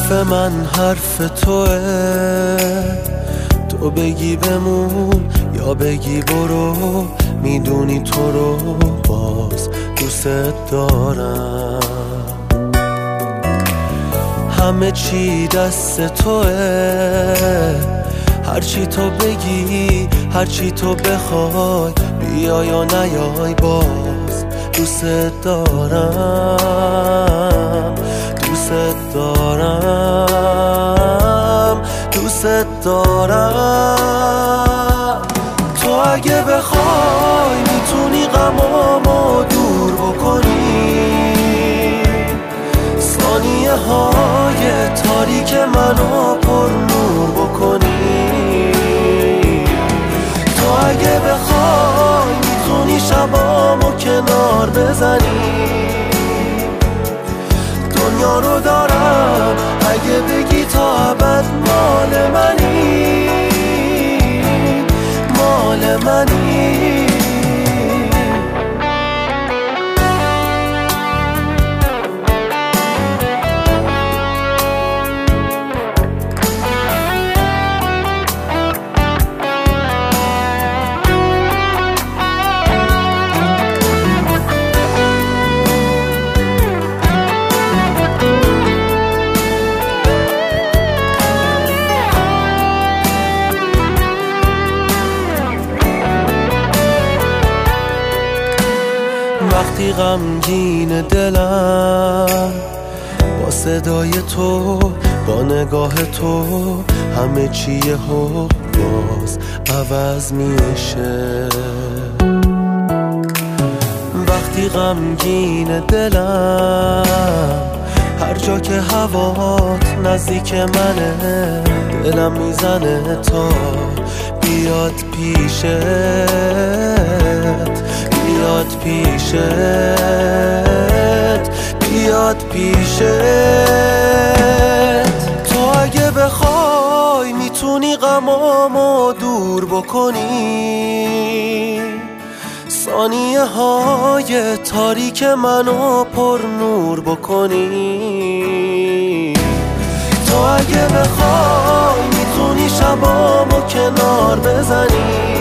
حرف من حرف توه، تو بگی بمون یا بگی برو، میدونی تو رو باز دوست دارم. همه چی دست توه، هرچی تو بگی هرچی تو بخوای، بیا یا نیای باز دوست دارم، دوست دارم، دوست دارم. تو اگه بخوای میتونی غمامو دور بکنی، ثانیه های تاریک منو پر نور بکنی. تو اگه بخوای میتونی شبامو کنار بزنی، دنیا رو دارم اگه بگی تا ابد مال منی، مال منی. وقتی غمگین دلم با صدای تو، با نگاه تو، همه چی یهو باز عوض میشه. وقتی غمگین دلم، هر جا که هوات نزدیک منه، دلم میزنه تا بیاد پیشت، بیاد پیشت، بیاد پیشت. تو اگه بخوای میتونی غمامو دور بکنی، ثانیه های تاریک منو پر نور بکنی. تو اگه بخوای میتونی شبامو کنار بزنی،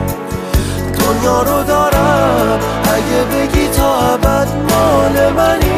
دنیا رو دارم اگه بگی تا ابد مال منی،